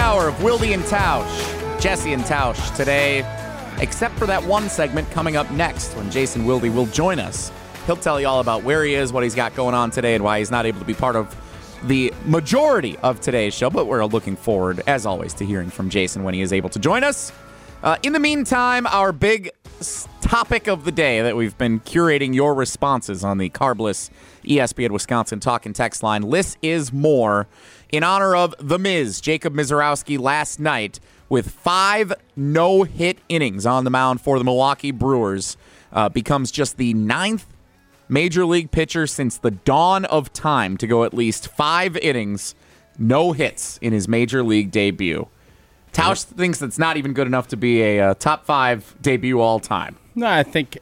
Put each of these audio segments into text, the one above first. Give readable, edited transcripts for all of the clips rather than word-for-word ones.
hour of Wildy and Tausch. Jesse and Tausch today, except for that one segment coming up next when Jason Wildy will join us. He'll tell you all about where he is, what he's got going on today, and why he's not able to be part of the majority of today's show. But we're looking forward, as always, to hearing from Jason when he is able to join us. In the meantime, our big topic of the day that we've been curating your responses on the Carbless ESPN Wisconsin Talk and Text line. Less is more in honor of The Miz, Jacob Misiorowski, last night with 5 no-hit innings on the mound for the Milwaukee Brewers. Becomes just the 9th Major League pitcher since the dawn of time to go at least 5 innings, no hits in his Major League debut. Tausch thinks that's not even good enough to be a top 5 debut all time. No, I think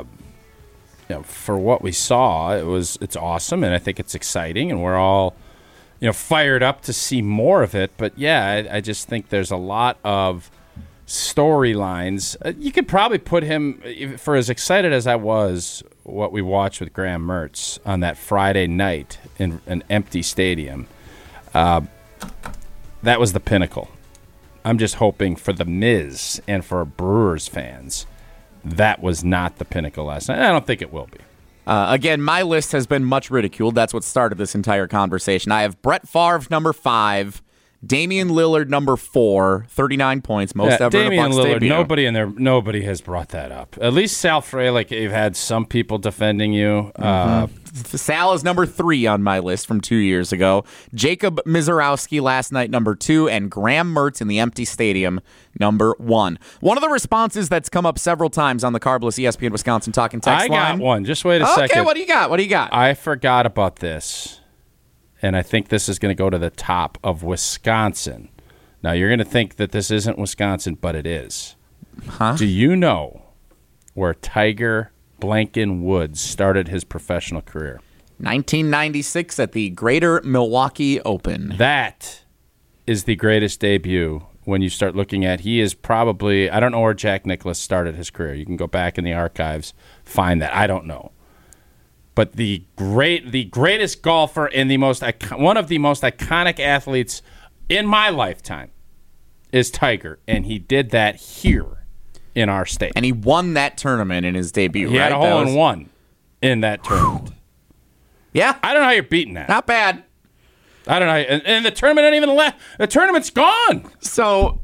for what we saw, it's awesome, and I think it's exciting, and we're all fired up to see more of it. But yeah, I just think there's a lot of storylines. You could probably put him, for as excited as I was, what we watched with Graham Mertz on that Friday night in an empty stadium. That was the pinnacle. I'm just hoping for the Miz and for Brewers fans, that was not the pinnacle last night. I don't think it will be. Again, my list has been much ridiculed. That's what started this entire conversation. I have Brett Favre, number 5, Damian Lillard, number 4, 39 points, most ever in a Bucs Lillard, debut. nobody has brought that up. At least Sal Frelick, you've had some people defending you. Sal is number 3 on my list from 2 years ago. Jacob Misiorowski last night, number 2, and Graham Mertz in the empty stadium, number 1. One of the responses that's come up several times on the Carbless ESPN Wisconsin Talk and Text line. I got one. Just wait a second. Okay, what do you got? I forgot about this, and I think this is going to go to the top of Wisconsin. Now, you're going to think that this isn't Wisconsin, but it is. Huh? Do you know where Tiger Blankenwoods started his professional career? 1996 at the Greater Milwaukee Open. That is the greatest debut when you start looking at, he is probably, I don't know where Jack Nicklaus started his career. You can go back in the archives, find that. I don't know. But the greatest golfer and one of the most iconic athletes in my lifetime is Tiger, and he did that here in our state. And he won that tournament in his debut, He had a hole-in-one in that tournament. Yeah. I don't know how you're beating that. Not bad. I don't know. And the tournament ain't even left. The tournament's gone. So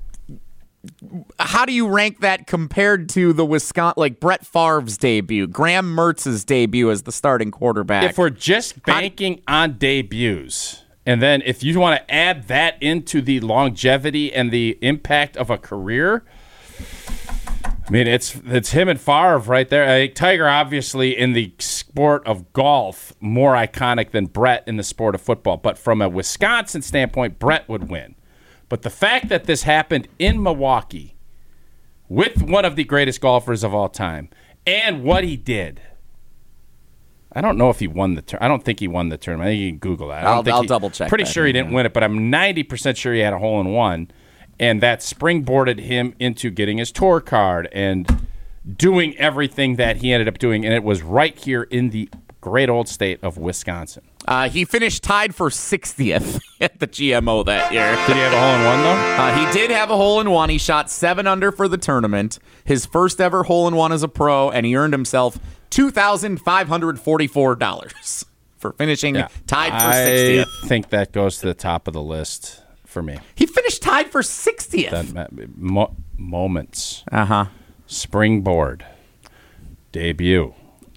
how do you rank that compared to the Wisconsin, like Brett Favre's debut, Graham Mertz's debut as the starting quarterback? If we're just banking on debuts, and then if you want to add that into the longevity and the impact of a career, I mean, it's him and Favre right there. I think Tiger, obviously, in the sport of golf, more iconic than Brett in the sport of football. But from a Wisconsin standpoint, Brett would win. But the fact that this happened in Milwaukee with one of the greatest golfers of all time and what he did, I don't know if he won the tournament. I don't think he won the tournament. I think you can Google that. I'll double check. Pretty sure he didn't win it, but I'm 90% sure he had a hole-in-one. And that springboarded him into getting his tour card and doing everything that he ended up doing. And it was right here in the great old state of Wisconsin. He finished tied for 60th at the GMO that year. Did he have a hole-in-one, though? He did have a hole-in-one. He shot 7 under for the tournament. His first ever hole-in-one as a pro, and he earned himself $2,544 for finishing tied for 60th. I think that goes to the top of the list for me. He finished tied for 60th. Moments. Springboard. Debut.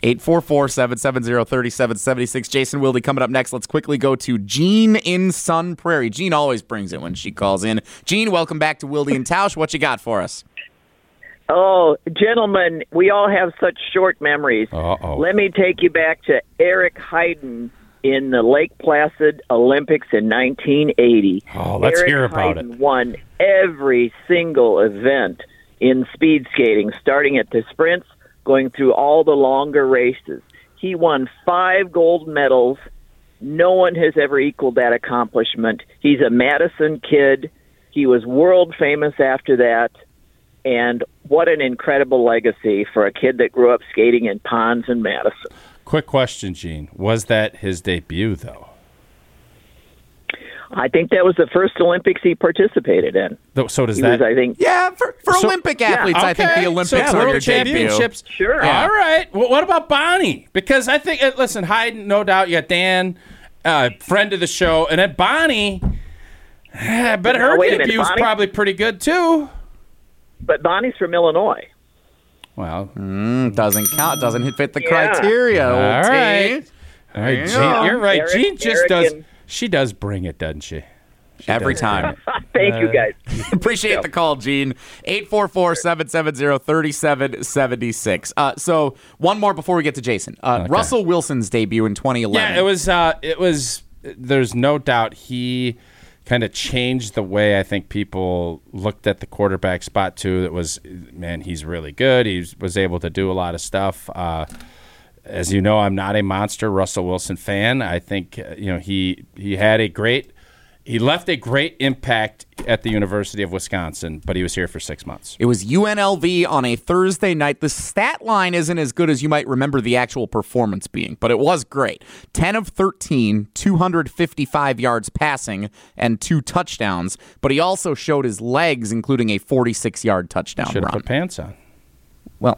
844-770-3776. Jason Wildy coming up next. Let's quickly go to Jean in Sun Prairie. Jean always brings it when she calls in. Jean, welcome back to Wildy and Tausch. What you got for us? Oh, gentlemen, we all have such short memories. Uh-oh. Let me take you back to Eric Heiden in the Lake Placid Olympics in 1980. Oh, let's hear about it. Heiden won every single event in speed skating, starting at the sprints, going through all the longer races. He won 5 gold medals. No one has ever equaled that accomplishment. He's a Madison kid. He was world famous after that. And what an incredible legacy for a kid that grew up skating in ponds in Madison. Quick question, Gene. Was that his debut, though? I think that was the first Olympics he participated in. So does He that? was, I think, Yeah, for Olympic athletes, I think the Olympics so are your World debut. Championships. Sure. All right. Well, what about Bonnie? Because I think, listen, Hayden, no doubt, you got Dan, friend of the show, and then Bonnie. But her wait a minute, debute's Bonnie? probably pretty good too. but Bonnie's from Illinois. Well, Doesn't count. Doesn't fit the Yeah. criteria. all old right. T. All right, you Jean, go. you're right. Eric- Jean just Eric does. and- She does bring it, doesn't she? Every time. Thank you, guys. Appreciate the call, Gene. 844-770-3776. So one more before we get to Jason. Russell Wilson's debut in 2011. Yeah, it was. There's no doubt he kind of changed the way I think people looked at the quarterback spot too. That was, man, he's really good. He was able to do a lot of stuff. As you know, I'm not a monster Russell Wilson fan. I think he had a great. He left a great impact at the University of Wisconsin, but he was here for 6 months. It was UNLV on a Thursday night. The stat line isn't as good as you might remember the actual performance being, but it was great. 10 of 13, 255 yards passing, and 2 touchdowns. But he also showed his legs, including a 46-yard touchdown Should have run. put pants on. Well,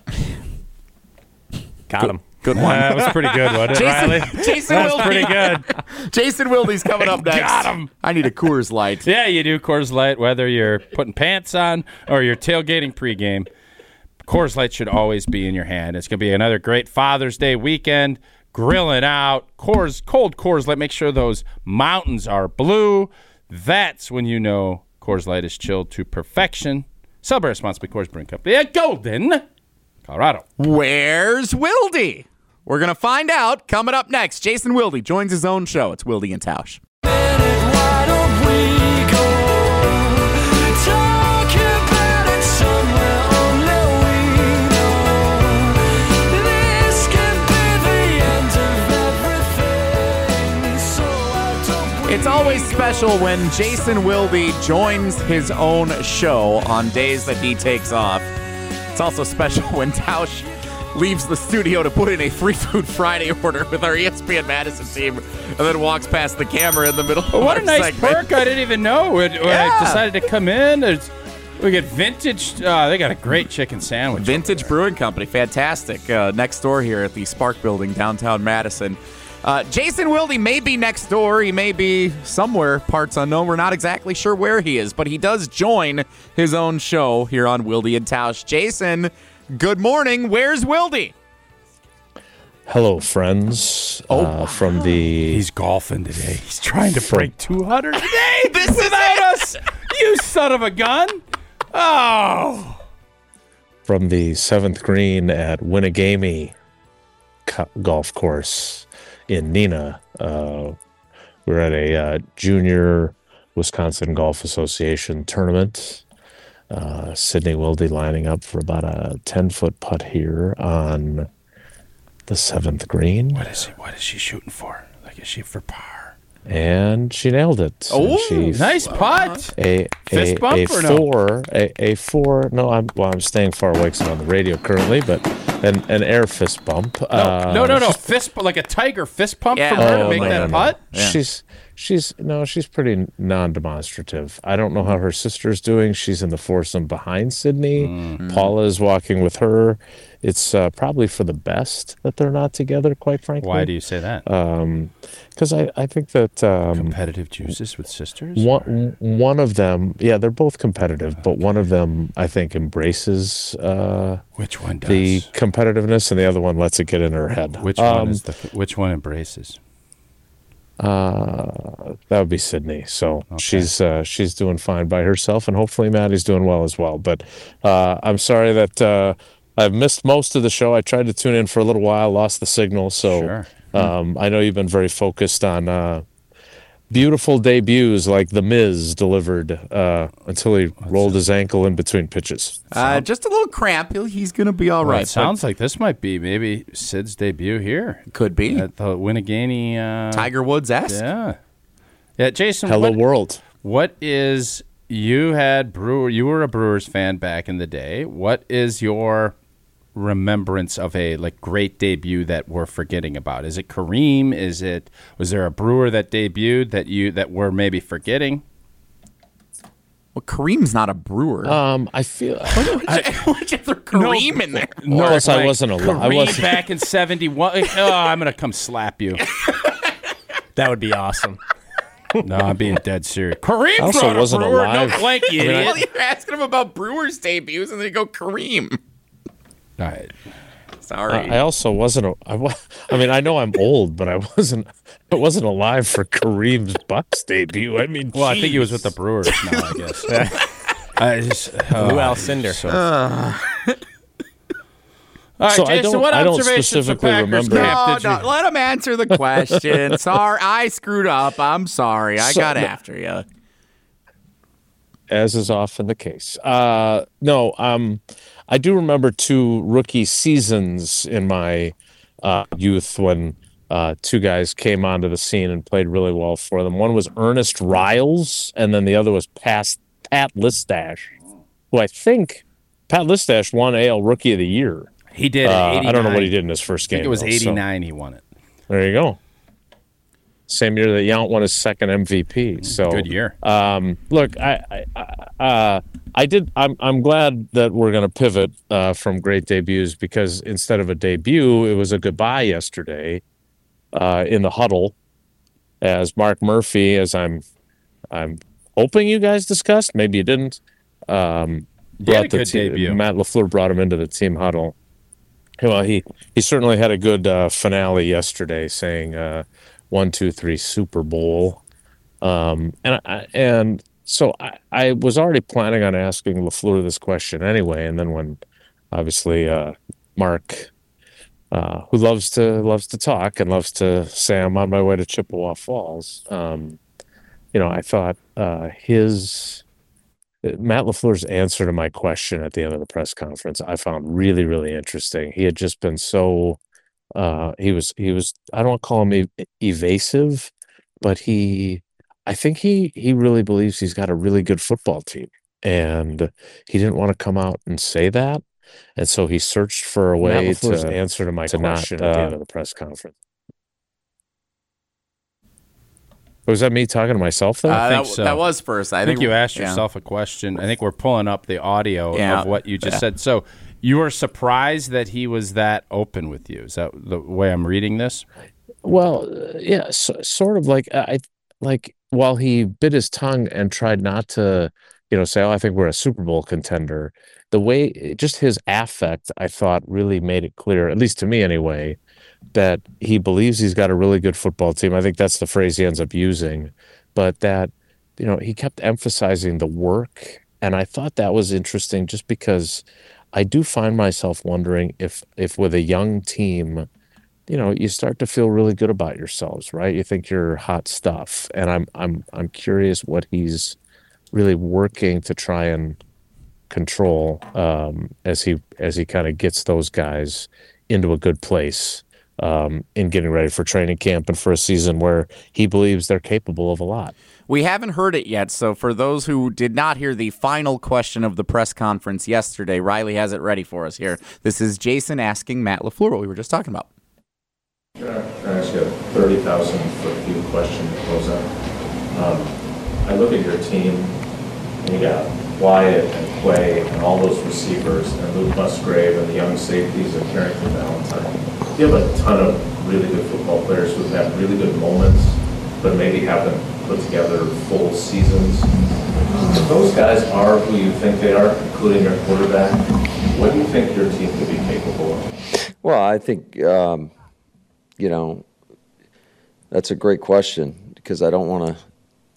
Got him. good one. That was pretty good, wasn't it, Riley? Jason That's Wilde. pretty good. Jason Wilde's coming up next. Got him. I need a Coors Light. Yeah, you do Coors Light, whether you're putting pants on or you're tailgating pregame. Coors Light should always be in your hand. It's going to be another great Father's Day weekend. Grilling out, cold Coors Light. Make sure those mountains are blue. That's when you know Coors Light is chilled to perfection. Celebrate responsibly, Coors Brewing Company at Golden, Colorado. Where's Wilde? We're going to find out coming up next. Jason Wilde joins his own show. It's Wilde and Tausch. It's always special when Jason Wilde joins his own show on days that he takes off. It's also special when Tausch leaves the studio to put in a Free Food Friday order with our ESPN Madison team and then walks past the camera in the middle of What our a nice segment. perk. I didn't even know when I decided to come in. We get vintage. They got a great chicken sandwich. Vintage Brewing Company, fantastic. Next door here at the Spark Building, downtown Madison. Jason Wilde may be next door. He may be somewhere, parts unknown. We're not exactly sure where he is, but he does join his own show here on Wilde and Tausch. Jason, good morning. Where's Wilde? Hello, friends. From the He's golfing today. He's trying to break 200 today. This is without us. You son of a gun. Oh. from the 7th green at Winnegamie Golf Course in Neenah. We're at a junior Wisconsin Golf Association tournament. Sydney Wilde lining up for about a 10-foot putt here on the 7th green. What is she shooting for? Like, is she for par? And she nailed it. Oh, she Nice putt. Fist bump or no? a four. No, I'm staying far away because I'm on the radio currently, but an air fist bump. No. Fist, like a tiger fist pump Yeah. from her to Oh, make no, that no, putt. Yeah. She's pretty non-demonstrative. I don't know how her sister's doing. She's in the foursome behind Sydney. Paula is walking with her. It's probably for the best that they're not together, quite frankly. Why do you say that? Because I think that Competitive juices with sisters. one of them, yeah, they're both competitive, but one of them I think embraces Which one does? the competitiveness, and the other one lets it get in her head. Which one embraces? That would be Sydney. So she's doing fine by herself, and hopefully Maddie's doing well as well. But I'm sorry that I've missed most of the show. I tried to tune in for a little while, lost the signal. So Sure. I know you've been very focused on beautiful debuts like The Miz delivered until he rolled his ankle in between pitches. Just a little cramp. He's going to be all right. It sounds like this might be maybe Sid's debut here Could be. at the Winnegamie. Tiger Woods-esque. Yeah, Jason. Hello, world. What is you were a Brewers fan back in the day. What is your remembrance of a great debut that we're forgetting about? Is it Kareem? Was there a Brewer that debuted that we're maybe forgetting? Well, Kareem's not a Brewer. I feel. Why'd you throw Kareem in there? No, I wasn't alive. I Kareem wasn't. back in '71. Oh, I'm gonna come slap you. That would be awesome. No, I'm being dead serious. Kareem's I also not a wasn't Brewer. alive. No blank, you idiot. Well, you're asking him about Brewers debuts, and then you go Kareem. All right. Sorry. I also wasn't. I mean, I know I'm old, but I wasn't alive for Kareem's Bucks debut. I mean, Well, I think he was with the Brewers now, I guess. Lou Alcindor. All right, So Jason, what I don't observations for specifically Packers remember- camp did you... No, let him answer the question. Sorry, I screwed up. I'm sorry. I got after you. as is often the case. No, I do remember 2 rookie seasons in my youth when 2 guys came onto the scene and played really well for them. One was Ernest Riles, and then the other was Pat Listash, who I think Pat Listash won AL Rookie of the Year. He did. I don't know what he did in his first game. I think it was though, 89 he won it. So there you go. Same year that Yount won his second MVP. So Good year. Look, I'm glad that we're going to pivot from great debuts, because instead of a debut, it was a goodbye yesterday in the huddle, as Mark Murphy, as I'm hoping you guys discussed, maybe you didn't. Brought the debut. Matt LaFleur brought him into the team huddle. Well, he certainly had a good finale yesterday, saying 1, 2, 3 Super Bowl. And so I was already planning on asking LaFleur this question anyway, and then when obviously Mark, who loves to talk and loves to say I'm on my way to Chippewa Falls, I thought Matt LaFleur's answer to my question at the end of the press conference I found really, really interesting. He had just been so he was I don't want to call him evasive, but I think he really believes he's got a really good football team, and he didn't want to come out and say that, and so he searched for a way to answer to my question at the end of the press conference. Was that me talking to myself there? I think so. That was first. I think you asked yourself a question. I think we're pulling up the audio of what you just said. So you were surprised that he was that open with you. Is that the way I'm reading this? Well, yeah, sort of like while he bit his tongue and tried not to, say, I think we're a Super Bowl contender, the way, just his affect, I thought really made it clear, at least to me anyway, that he believes he's got a really good football team. I think that's the phrase he ends up using, but that, he kept emphasizing the work. And I thought that was interesting just because I do find myself wondering if with a young team, you start to feel really good about yourselves, right? You think you're hot stuff. And I'm curious what he's really working to try and control as he kind of gets those guys into a good place in getting ready for training camp and for a season where he believes they're capable of a lot. We haven't heard it yet, so for those who did not hear the final question of the press conference yesterday, Riley has it ready for us here. This is Jason asking Matt LaFleur what we were just talking about. Can I ask you a 30,000-foot view question to close out? I look at your team, and you got Wyatt and Quay and all those receivers, and Luke Musgrave and the young safeties and Carrington Valentine. You have a ton of really good football players who've had really good moments, but maybe haven't put together full seasons. If those guys are who you think they are, including your quarterback, what do you think your team could be capable of? Well, I think, that's a great question, because I don't want to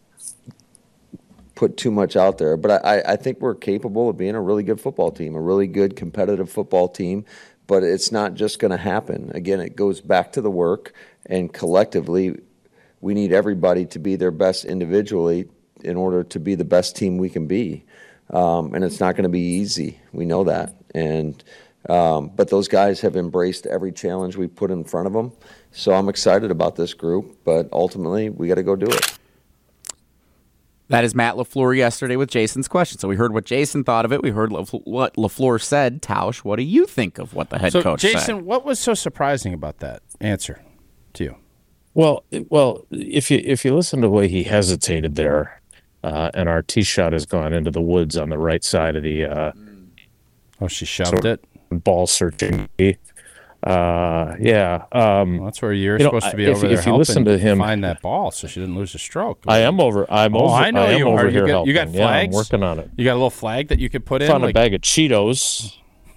put too much out there. But I think we're capable of being a really good football team, a really good competitive football team. But it's not just going to happen. Again, it goes back to the work, and collectively, we need everybody to be their best individually in order to be the best team we can be. And it's not going to be easy. We know that. And but those guys have embraced every challenge we put in front of them. So I'm excited about this group, but ultimately we got to go do it. That is Matt LaFleur yesterday with Jason's question. So we heard what Jason thought of it. We heard what LaFleur said. Tausch, what do you think of what the head coach said? Jason, what was so surprising about that answer to you? Well, if you listen to the way he hesitated there, and our tee shot has gone into the woods on the right side of the She shoved it. ball searching. Well, that's where you're supposed to be over there if you listen to him find that ball so she didn't lose a stroke. I know you are. over here helping. You got Yeah, I'm flags? working on it. You got a little flag that you could put in? Found a bag of Cheetos.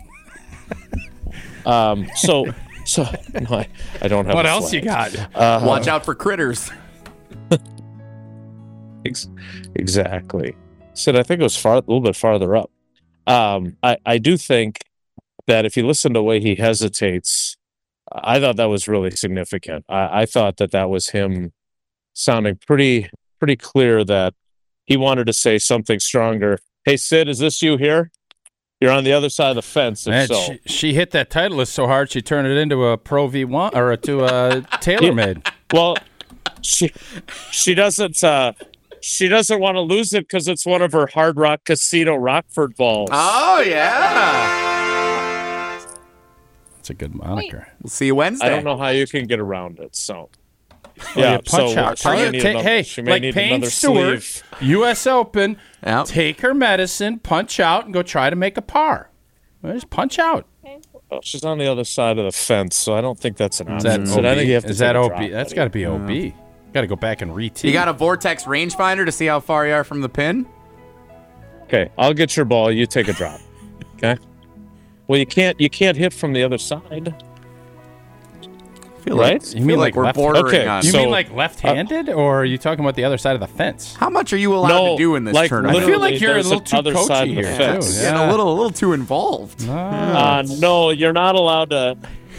So no, I don't have. What a else flag. you got? Watch out for critters. Exactly. Sid, I think it was a little bit farther up. I do think that if you listen to the way he hesitates, I thought that was really significant. I thought that was him sounding pretty clear that he wanted to say something stronger. Hey, Sid, is this you here? You're on the other side of the fence. If Man, so. she hit that Titleist so hard she turned it into a Pro V1 or to a TaylorMade. Well, she doesn't want to lose it because it's one of her Hard Rock Casino Rockford balls. Oh, yeah. That's a good moniker. We'll see you Wednesday. I don't know how you can get around it. So Yeah, punch out. she may need another Payne Stewart, sleeve. U.S. Open, Yep. take her medicine, punch out, and go try to make a par. Well, just punch out. Well, she's on the other side of the fence, so I don't think that's an Is option. that So OB? I think you have to Is that take a OB? drop, That's buddy. got to be OB. Got to go back and re-tee. You got a Vortex rangefinder to see how far you are from the pin? Okay, I'll get your ball. You take a drop. Okay. Well, you can't hit from the other side. Feel Right? Like, You mean feel like we're left- bordering Okay, on. You So- mean like left-handed, or are you talking about the other side of the fence? How much are you allowed to do in this like tournament? I feel like literally, you're a there's little too another side coachy of the here, fence. too. Getting a little too involved. No, you're not allowed to.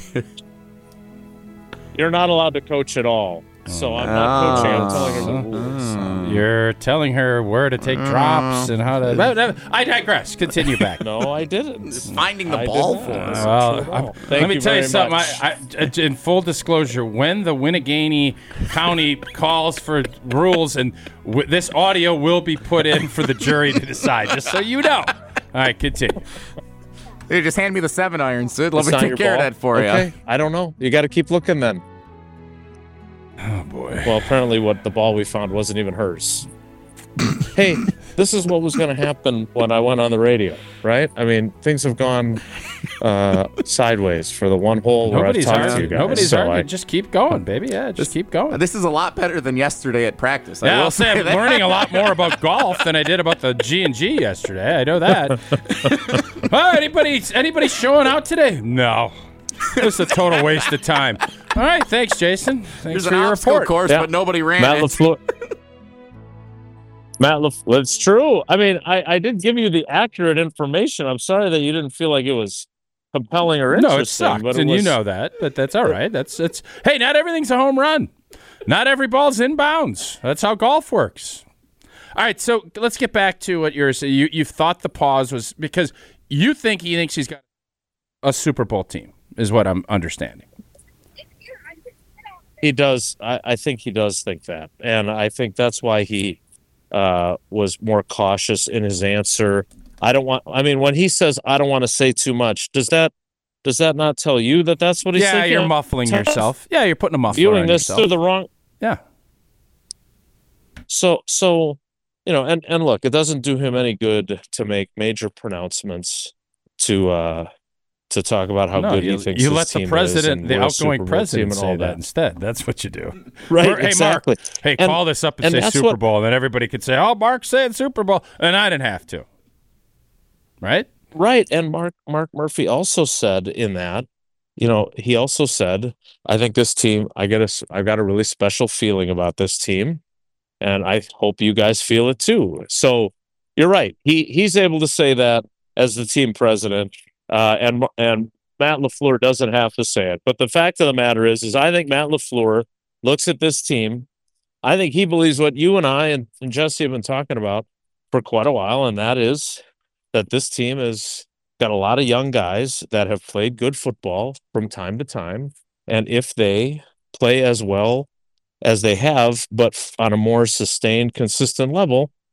You're not allowed to coach at all. So I'm not coaching. I'm telling her the rules. You're telling her where to take drops and how to. I digress. Continue back. No, I didn't. Finding the I ball didn't. for us. Well, Thank let me you tell you very something. much. In full disclosure, when the Winneganey County calls for rules, and this audio will be put in for the jury to decide, just so you know. All right, continue. Hey, just hand me the 7-iron, Sid. Let It's me not take your care of ball? that for Okay. you. I don't know. You got to keep looking then. Oh boy. Well, apparently, what the ball we found wasn't even hers. Hey, this is what was going to happen when I went on the radio, right? I mean, things have gone sideways for the one hole where I've Nobody's talked to you arguing. guys. Nobody's So arguing. Just keep going, baby. Yeah, just keep going. This is a lot better than yesterday at practice. Yeah, will I'll say I'm that. learning a lot more about golf than I did about the G&G yesterday. I know that. Anybody showing out today? No. It was a total waste of time. All right, thanks, Jason. Thanks There's for an your obstacle report. course, Yeah. but nobody ran Matt it. LaFleur. It's true. I mean, I did give you the accurate information. I'm sorry that you didn't feel like it was compelling or interesting. No, it sucked, but and was, you know that. But that's all right. Hey, not everything's a home run. Not every ball's inbounds. That's how golf works. All right, so let's get back to what you're saying. You thought the pause was because he thinks he's got a Super Bowl team, is what I'm understanding. He does. I think he does think that, and I think that's why he was more cautious in his answer. When he says I don't want to say too much, does that not tell you that that's what he's Yeah, thinking? you're muffling Tough. yourself. Yeah, you're putting a muffler Viewing on this yourself. through the wrong. Yeah. So and look, it doesn't do him any good to make major pronouncements to talk about how good he thinks you his let the team president, is, the and we're a outgoing Super Bowl president, team and say all that instead. That's what you do. Right, Hey, exactly. Mark, hey, And- call this up and and say that's Super what- Bowl, and then everybody could say, "Oh, Mark's saying Super Bowl," and I didn't have to. Right? Right, and Mark Murphy also said in that, he also said, I think this team, I've got a really special feeling about this team, and I hope you guys feel it too. So you're right. He's able to say that as the team president, and Matt LaFleur doesn't have to say it. But the fact of the matter is I think Matt LaFleur looks at this team. I think he believes what you and I and Jesse have been talking about for quite a while, and that is that this team has got a lot of young guys that have played good football from time to time. And if they play as well as they have, but on a more sustained, consistent level,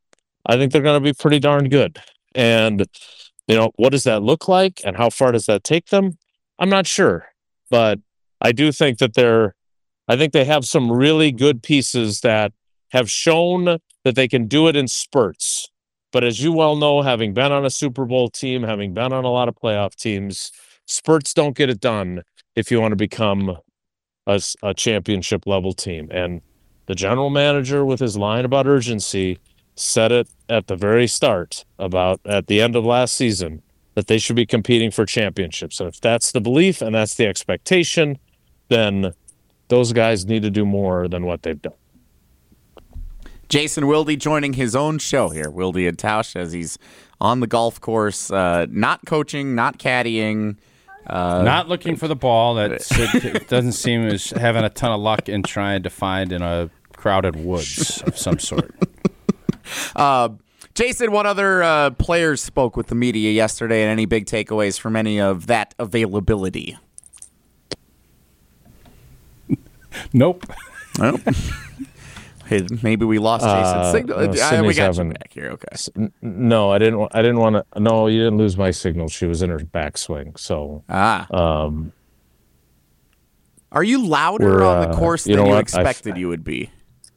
I think they're going to be pretty darn good. And, what does that look like and how far does that take them? I'm not sure. But I do think that they have some really good pieces that have shown that they can do it in spurts. But as you well know, having been on a Super Bowl team, having been on a lot of playoff teams, spurts don't get it done if you want to become a championship level team. And the general manager, with his line about urgency, said it at the very start at the end of last season that they should be competing for championships. And if that's the belief and that's the expectation, then those guys need to do more than what they've done. Jason Wilde joining his own show here, Wilde and Tausch, as he's on the golf course, not coaching, not caddying. Not looking for the ball. That doesn't seem as having a ton of luck in trying to find in a crowded woods of some sort. Jason, what other players spoke with the media yesterday, and any big takeaways from any of that availability? Nope. Well, hey, maybe we lost Jason's signal. We got you back here. Okay. No, I didn't want to. No, you didn't lose my signal. She was in her backswing. So, are you louder on the course than you expected you would be?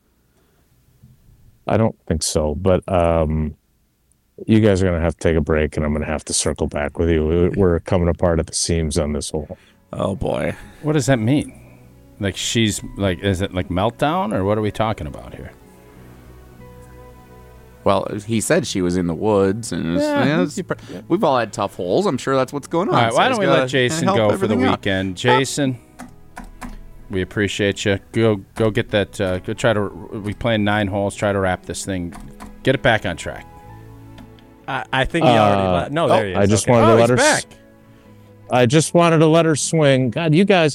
I don't think so, but you guys are going to have to take a break, and I'm going to have to circle back with you. We're coming apart at the seams on this hole. Oh boy, what does that mean? Like is it like meltdown, or what are we talking about here? Well, he said she was in the woods, and we've all had tough holes. I'm sure that's what's going on. All right, why don't we let Jason go for the weekend? Jason, we appreciate you. Go get that. Go try to. We playing 9 holes. Try to wrap this thing. Get it back on track. I think he already. No, there he is. I just wanted to let her. Back. I just wanted to let her swing. God, you guys,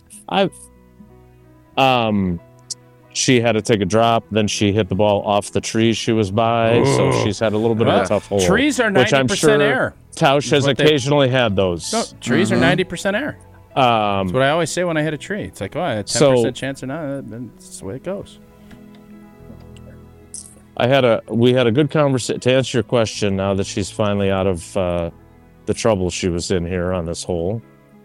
she had to take a drop. Then she hit the ball off the trees she was by. Ooh. So she's had a little bit of a tough hole. Trees are 90% air. Tausch has occasionally had those. No, trees are 90% air. That's what I always say when I hit a tree. It's like, a 10% chance or not. That's the way it goes. We had a good conversation. To answer your question, now that she's finally out of the trouble she was in here on this hole,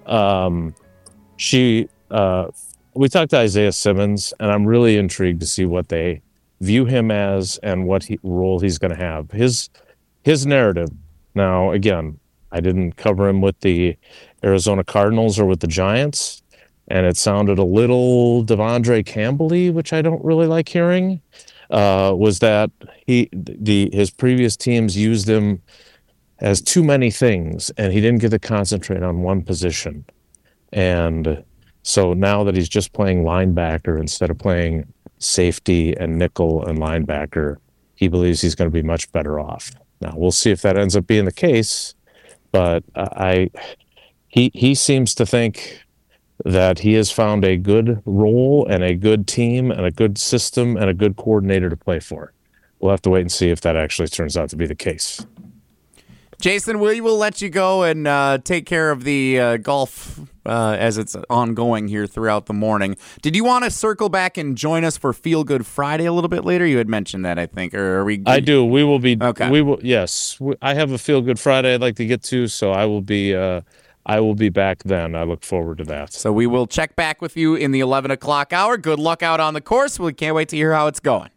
we talked to Isaiah Simmons, and I'm really intrigued to see what they view him as and what role he's going to have. His narrative. Now, again, I didn't cover him with the Arizona Cardinals or with the Giants, and it sounded a little Devondre Campbell-y, which I don't really like hearing. Was that his previous teams used him as too many things, and he didn't get to concentrate on one position. And so now that he's just playing linebacker instead of playing safety and nickel and linebacker, he believes he's going to be much better off. Now, we'll see if that ends up being the case, but he seems to think that he has found a good role and a good team and a good system and a good coordinator to play for. We'll have to wait and see if that actually turns out to be the case. Jason, we will let you go and take care of the golf as it's ongoing here throughout the morning. Did you want to circle back and join us for Feel Good Friday a little bit later? You had mentioned that, I think. Or are we? I do. We will be. Okay. We will. Yes, I have a Feel Good Friday I'd like to get to, so I will be. I will be back then. I look forward to that. So we will check back with you in the 11 o'clock hour. Good luck out on the course. We can't wait to hear how it's going.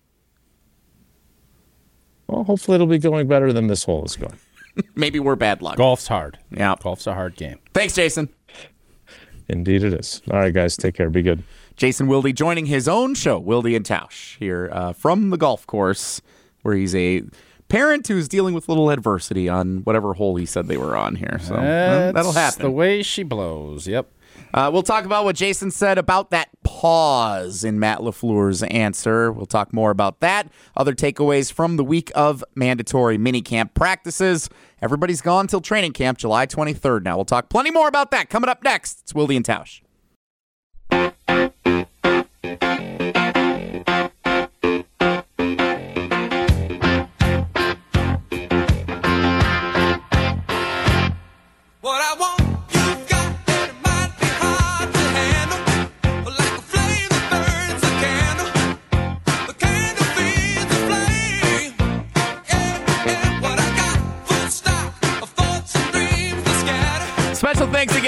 Well, hopefully it'll be going better than this hole is going. Maybe we're bad luck. Golf's hard. Yeah. Golf's a hard game. Thanks, Jason. Indeed it is. All right, guys. Take care. Be good. Jason Wilde joining his own show, Wilde and Tausch, here from the golf course, where he's a parent who's dealing with little adversity on whatever hole he said they were on here. So that'll happen. The way she blows. Yep. We'll talk about what Jason said about that pause in Matt LaFleur's answer. We'll talk more about that. Other takeaways from the week of mandatory minicamp practices. Everybody's gone till training camp, July 23rd now. We'll talk plenty more about that coming up next. It's Wilde and Tausch.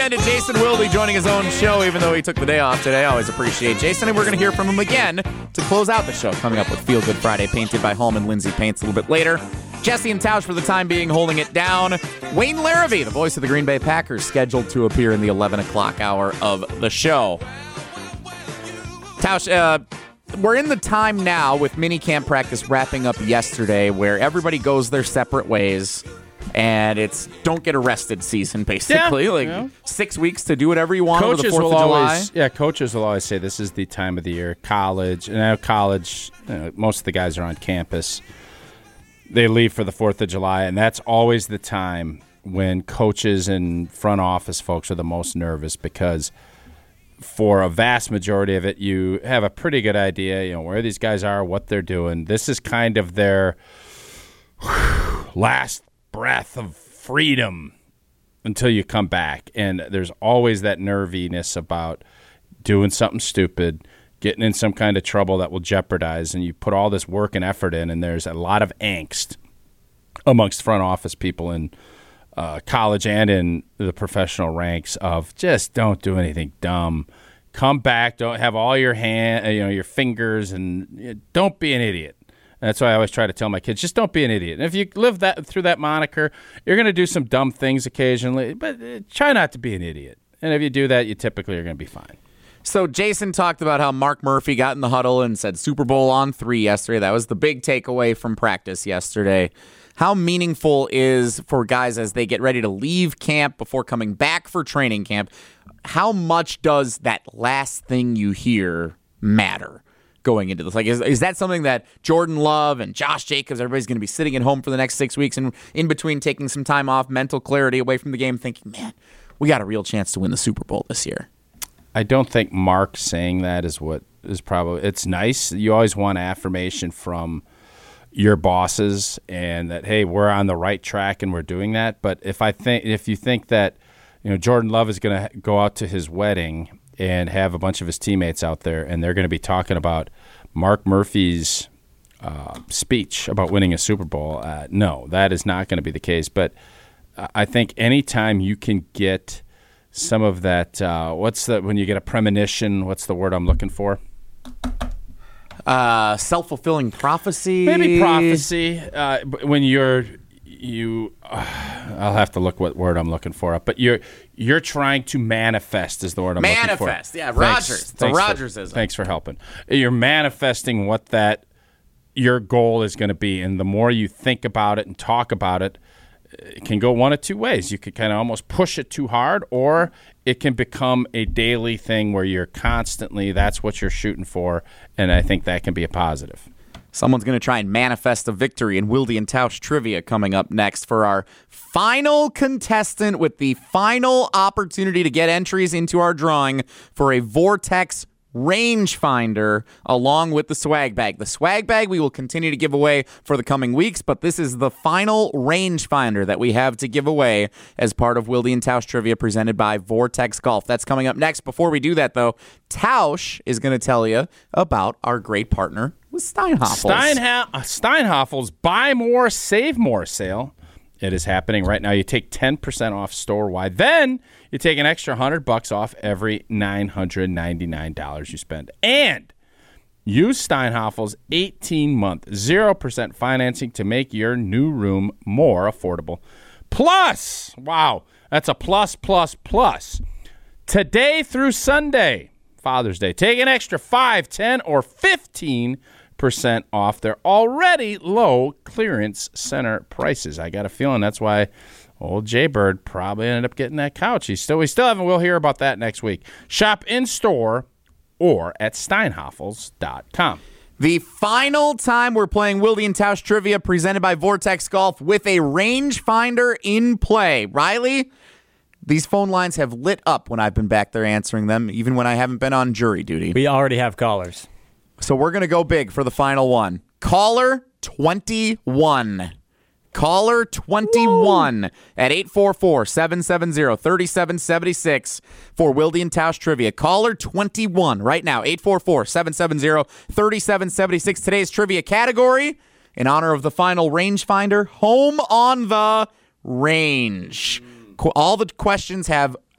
again to Jason Wilde joining his own show, even though he took the day off today. I always appreciate Jason, and we're going to hear from him again to close out the show, coming up with Feel Good Friday, painted by Hallman Lindsay Paints a little bit later. Jesse and Tausch for the time being holding it down. Wayne Larrivee, the voice of the Green Bay Packers, scheduled to appear in the 11 o'clock hour of the show. Tausch, we're in the time now with minicamp practice wrapping up yesterday where everybody goes their separate ways. And it's don't get arrested season, basically. 6 weeks to do whatever you want over the 4th of July. Coaches will always say this is the time of the year. College, and I know college, most of the guys are on campus. They leave for the 4th of July, and that's always the time when coaches and front office folks are the most nervous because for a vast majority of it, you have a pretty good idea, where these guys are, what they're doing. This is kind of their last breath of freedom until you come back. And there's always that nerviness about doing something stupid, getting in some kind of trouble that will jeopardize, and you put all this work and effort in, and there's a lot of angst amongst front office people in college and in the professional ranks of just don't do anything dumb. Come back, don't have all your your fingers, and don't be an idiot. That's why I always try to tell my kids, just don't be an idiot. And if you live through that moniker, you're going to do some dumb things occasionally, but try not to be an idiot. And if you do that, you typically are going to be fine. So Jason talked about how Mark Murphy got in the huddle and said Super Bowl on 3 yesterday. That was the big takeaway from practice yesterday. How meaningful is for guys as they get ready to leave camp before coming back for training camp? How much does that last thing you hear matter going into this? Like, is that something that Jordan Love and Josh Jacobs, everybody's going to be sitting at home for the next 6 weeks and in between taking some time off, mental clarity away from the game, thinking, man, we got a real chance to win the Super Bowl this year? I don't think Mark saying that is what is probably – it's nice. You always want affirmation from your bosses and that, hey, we're on the right track and we're doing that. But if you think that, Jordan Love is going to go out to his wedding and have a bunch of his teammates out there and they're going to be talking about Mark Murphy's speech about winning a Super Bowl, no, that is not going to be the case. But I think anytime you can get – some of that, when you get a premonition, what's the word I'm looking for? Self-fulfilling prophecy? Maybe prophecy. When I'll have to look what word I'm looking for up. But you're trying to manifest is the word I'm looking for. Manifest, yeah, Rogers. It's a Rogersism. Thanks for helping. You're manifesting what your goal is going to be. And the more you think about it and talk about it, it can go one of two ways. You could kind of almost push it too hard, or it can become a daily thing where you're constantly, that's what you're shooting for, and I think that can be a positive. Someone's going to try and manifest a victory in Wilde and Tausch trivia coming up next for our final contestant with the final opportunity to get entries into our drawing for a Vortex rangefinder along with the swag bag. The swag bag we will continue to give away for the coming weeks, but this is the final rangefinder that we have to give away as part of Wilde and Tausch trivia presented by Vortex Golf. That's coming up next. Before we do that, though, Tausch is going to tell you about our great partner with Steinhafels. Steinhafels Buy More, Save More sale. It is happening right now. You take 10% off store-wide. Then you take an extra $100 off every $999 you spend. And use Steinhafels 18-month 0% financing to make your new room more affordable. Plus, wow, that's a plus. Today through Sunday, Father's Day, take an extra 5, 10, or 15% off their already low clearance center prices. I got a feeling that's why old Jaybird probably ended up getting that couch. We still haven't. We'll hear about that next week. Shop in store or at steinhafels.com. The final time we're playing Wilde and Tausch trivia presented by Vortex Golf with a rangefinder in play. Riley, these phone lines have lit up when I've been back there answering them, even when I haven't been on jury duty. We already have callers. So we're going to go big for the final one. Caller 21. Caller 21 at 844-770-3776 for Wilde and Tausch trivia. Caller 21 right now, 844-770-3776. Today's trivia category, in honor of the final rangefinder, home on the range. All the questions have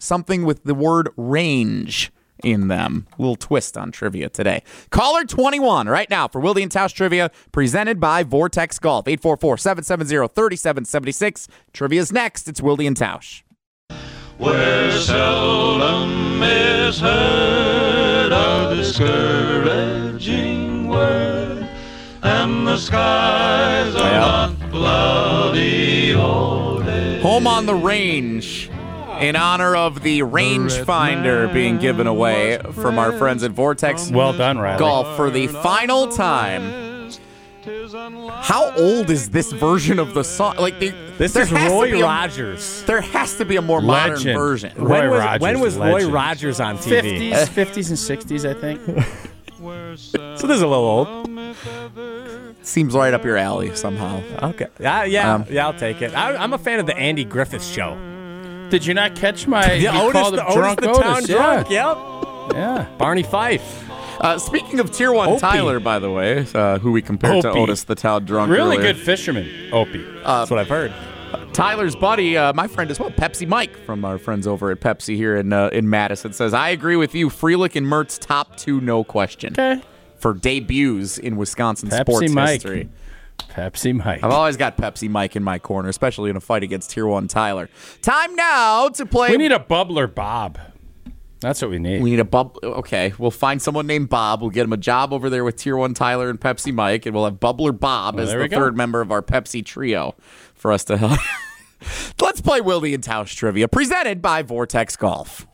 something with the word range in them. A little twist on trivia today. Caller 21 right now for Wilde and Tausch Trivia, presented by Vortex Golf. 844-770-3776. Trivia's next. It's Wilde and Tausch. Where seldom is heard a discouraging word, and the skies are not cloudy all day. Home on the Range, in honor of the rangefinder being given away from our friends at Vortex Well done, Riley. Golf for the final time. How old is this version of the song? This is Roy Rogers. There has to be a more modern Legend. version. Roy Rogers, when was Roy legend. Rogers on TV? 50s and 60s, I think. So this is a little old. Seems right up your alley somehow. Okay. Yeah, I'll take it. I'm a fan of the Andy Griffith Show. Did you not catch my? Yeah, you Otis, called him drunk the Otis. town drunk. Yep. Yeah. Barney Fife. Speaking of Tier 1 Opie. Tyler, by the way, who we compared to Opie. Otis the Town Drunk Really earlier. good fisherman, Opie. That's what I've heard. Tyler's buddy, my friend as well, Pepsi Mike from our friends over at Pepsi here in Madison, says, I agree with you. Freelick and Mertz top two, no question. Okay. For debuts in Wisconsin Pepsi sports Mike. history. Pepsi Mike. I've always got Pepsi Mike in my corner, especially in a fight against Tier 1 Tyler. Time now to play. We need a bubbler Bob. That's what we need. We need a Okay, we'll find someone named Bob. We'll get him a job over there with Tier 1 Tyler and Pepsi Mike, and we'll have Bubbler Bob as there the we go. third member of our Pepsi trio for us to help. Let's play Wilde and Tausch Trivia, presented by Vortex Golf.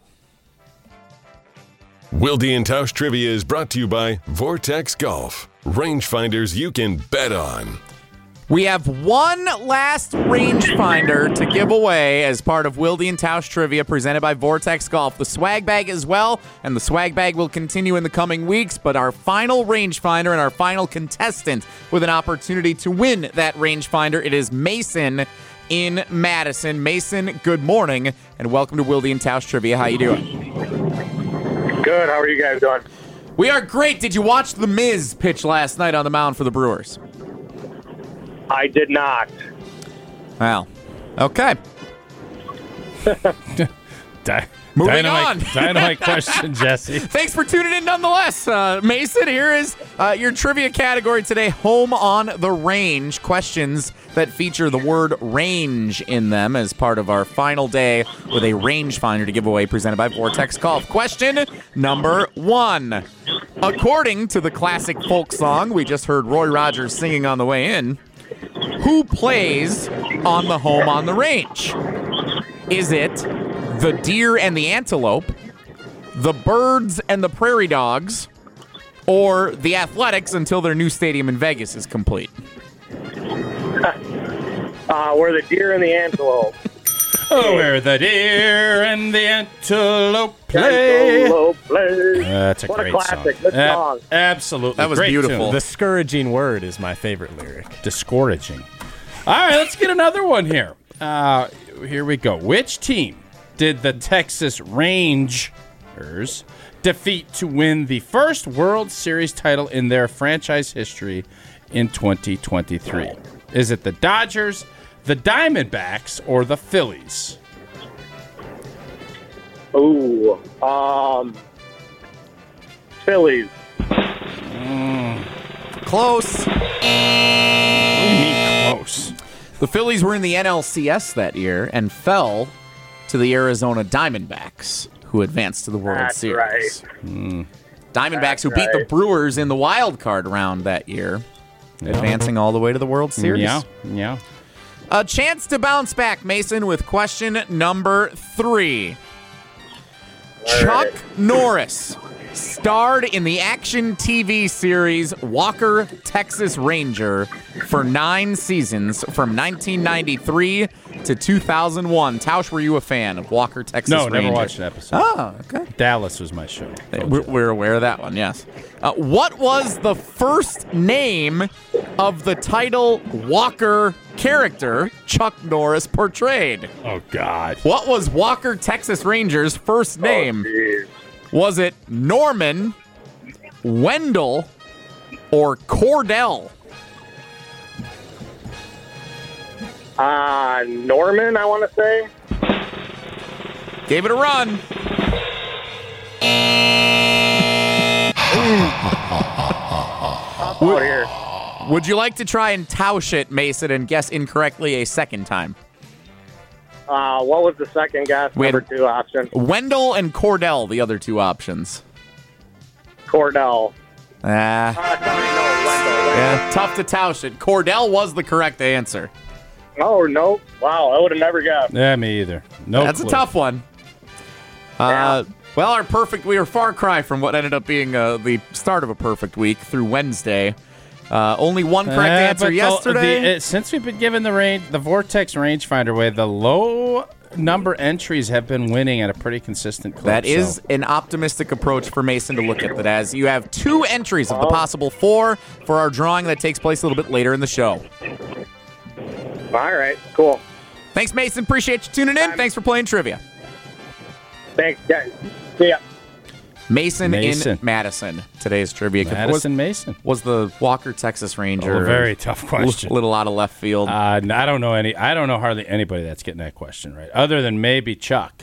Wilde and Tausch Trivia is brought to you by Vortex Golf. Rangefinders you can bet on. We have one last rangefinder to give away as part of Wilde and Tausch Trivia presented by Vortex Golf. The swag bag as well, and the swag bag will continue in the coming weeks, but our final rangefinder and our final contestant with an opportunity to win that rangefinder, it is Mason in Madison. Mason, good morning, and welcome to Wilde and Tausch Trivia. How you doing? Good. How are you guys doing? We are great. Did you watch The Miz pitch last night on the mound for the Brewers? I did not. Wow. Okay. Moving on. Dynamite question, Jesse. Thanks for tuning in nonetheless. Mason, here is your trivia category today, Home on the Range. Questions that feature the word range in them as part of our final day with a rangefinder to give away presented by Vortex Golf. Question number 1. According to the classic folk song we just heard Roy Rogers singing on the way in, who plays on the Home on the Range? Is it the Deer and the Antelope, the Birds and the Prairie Dogs, or the Athletics until their new stadium in Vegas is complete? We're the Deer and the Antelope. Oh, where the deer and the antelope play. Antelope play. That's a What a great classic. song. Good song. Absolutely. That was Great beautiful. tune. The scourging word is my favorite lyric. Discouraging. All right, let's get another one here. Here we go. Which team did the Texas Rangers defeat to win the first World Series title in their franchise history in 2023? Is it the Dodgers, the Diamondbacks, or the Phillies? Ooh. Phillies. Close. What do you mean close? The Phillies were in the NLCS that year and fell to the Arizona Diamondbacks, who advanced to the World That's Series. right. Diamondbacks, That's who beat the right. Brewers in the wild card round that year, advancing all the way to the World Series. Yeah. A chance to bounce back, Mason, with question number 3. Chuck Norris starred in the action TV series Walker, Texas Ranger for 9 seasons from 1993 to 2001. Tausch, were you a fan of Walker, Texas No, Ranger? never watched an episode. Oh, okay. Dallas was my show. We're aware of that one, yes. What was the first name of the title Walker character Chuck Norris portrayed? Oh, God. What was Walker, Texas Ranger's first name? Jeez. Was it Norman, Wendell, or Cordell? Norman, I want to say. Gave it a run. Out here. Would you like to try and Tausch it, Mason, and guess incorrectly a second time? What was the second guess? We had- Number 2 option. Wendell and Cordell, the other two options. Cordell. Ah, Sorry, no, Wendell. yeah, tough to Tausch it. Cordell was the correct answer. Oh, no. Wow, I would have never guessed. Yeah, me either. No That's clue. a tough one. Yeah. Well, we were far cry from what ended up being the start of a perfect week through Wednesday. Only one correct answer but yesterday. Since we've been given the Vortex rangefinder way, the low number entries have been winning at a pretty consistent clip. That is so. an optimistic approach for Mason to look at that, as you have 2 entries of the possible 4 for our drawing that takes place a little bit later in the show. All right, cool. Thanks, Mason. Appreciate you tuning in. Thanks for playing trivia. Thanks, guys. See ya. Mason in Mason. Madison. Today's trivia Mason. was the Walker Texas Ranger. A very tough question. A little out of left field. I don't know hardly anybody that's getting that question right, other than maybe Chuck.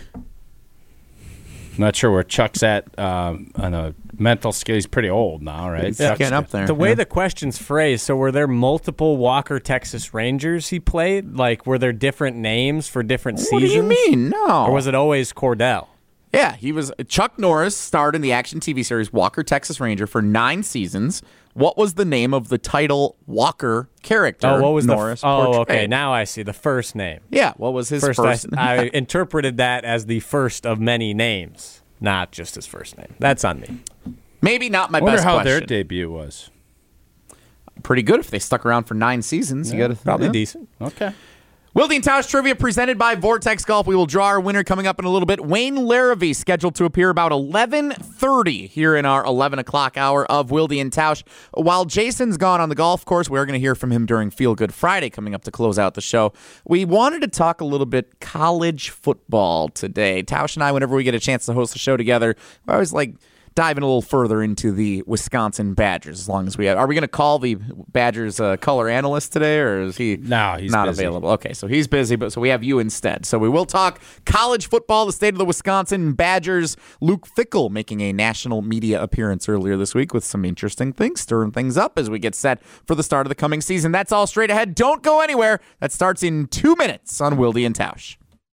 Not sure where Chuck's at on a mental scale. He's pretty old now, right? He's getting up there. The way the question's phrased, so were there multiple Walker Texas Rangers he played? Like, were there different names for different seasons? What do you mean? No. Or was it always Cordell? Yeah, he was. Chuck Norris starred in the action TV series Walker Texas Ranger for 9 seasons. What was the name of the title Walker character? Oh, what was Norris okay. portrayed? Now I see the first name. Yeah, what was his first? I interpreted that as the first of many names, not just his first name. That's on me. Maybe not my I wonder best how question. their debut was. Pretty good if they stuck around for 9 seasons. You got Probably decent. Okay. Wilde and Tausch trivia presented by Vortex Golf. We will draw our winner coming up in a little bit. Wayne Larrivee scheduled to appear about 11:30 here in our 11 o'clock hour of Wilde and Tausch. While Jason's gone on the golf course, we're going to hear from him during Feel Good Friday coming up to close out the show. We wanted to talk a little bit college football today. Tausch and I, whenever we get a chance to host the show together, we always like diving a little further into the Wisconsin Badgers. As long as we have, are we going to call the Badgers color analyst today, or is he? No, he's not busy. available. Okay, so he's busy, but so we have you instead. So we will talk college football, the state of the Wisconsin Badgers. Luke Fickell making a national media appearance earlier this week with some interesting things, stirring things up as we get set for the start of the coming season. That's all straight ahead. Don't go anywhere. That starts in 2 minutes on Wilde and Tausch.